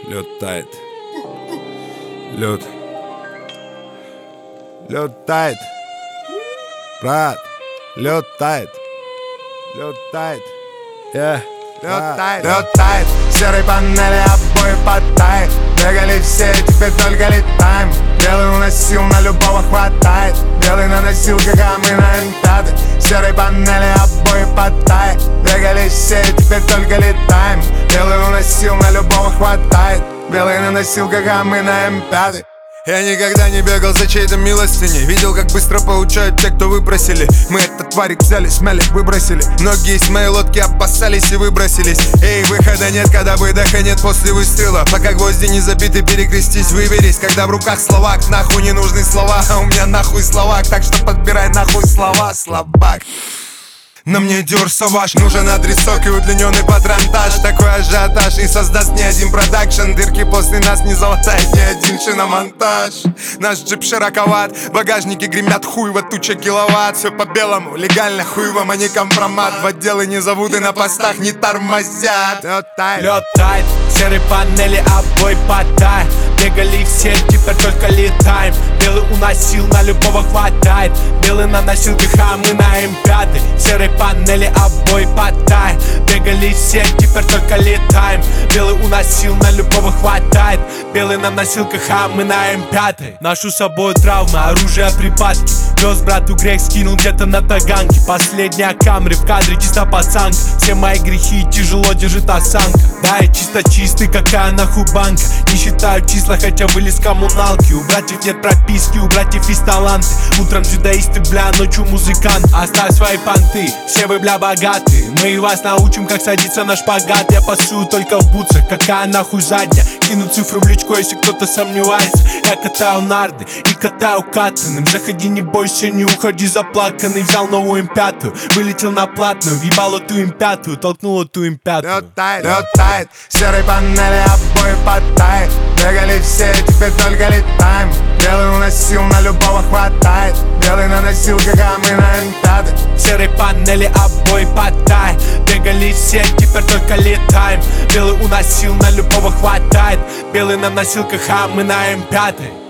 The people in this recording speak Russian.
Лед тает. Лед тает. Брат, лед тает. Лед тает. Лед тает, серой панели обои подтает. Бегали все, теперь только летаем. Белый уносил, на любого хватает. Белый на носилках, а мы на М5. Серой панели обои подтает. Бегали все, теперь только летаем. Белый уносил, на любого хватает. Белый на носилках, а мы на М5. Я никогда не бегал за чьей-то милостыней. Видел, как быстро получают те, кто выпросили. Мы этот тварик взяли, смяли, выбросили. Многие из моей лодки опасались и выбросились. Эй, выхода нет, когда выдоха нет после выстрела. Пока гвозди не забиты, перекрестись, выберись. Когда в руках словак, нахуй не нужны слова. А у меня нахуй словак, так что подбирай нахуй слова, слабак. На мне Dior Sauvage, нужен адресок и удлиненный патронтаж. Такой ажиотаж не создаст ни один продакшн. Дырки после нас не залатает ни один шиномонтаж. Наш джип широковат, багажники гремят хуево, туча киловатт. Все по-белому, легально хуевом, а не компромат. В отделы не зовут и на постах не тормозят. Лед тает, серые панели обои подтает. Бегали все, теперь только летаем. Белый уносил, на любого хватает. Белый на носилках, а мы на М5. Серые панели обои подтает. Бегали все, теперь только летаем. Белый уносил, на любого хватает. Белый на носилках, а мы на М5. Ношу с собой травмы, оружие, припадки. Вез брату грех, скинул где-то на таганке. Последняя камеры в кадре, чисто пацанка. Все мои грехи тяжело держит осанка. Да, я чисто-чистый, какая нахуй банка. Не считаю числа, хотя вылез коммуналки. У братьев нет прописки, у братьев есть таланты. Утром дзюдоисты, бля, ночью музыкант. Оставь свои понты, все вы, бля, богатые. Мы вас научим, как садиться на шпагат. Я пасую только в бутсах, какая нахуй задняя. Кину цифру в личку, если кто-то сомневается. Я катаю нарды и катаю катаным. Заходи, не бойся, не уходи заплаканный. Взял новую М5, вылетел на платную. Въебал эту М5, толкнул эту М5. Лед тает, серой панели обои подтает. Бегали все, теперь только летаем. Белый уносил, на любого хватает. Белый на носилках, а мы на М5. Серые панели обои подтает. Бегали все, теперь только летаем. Белый уносил, на любого хватает. Белый на носилках, а мы на М5.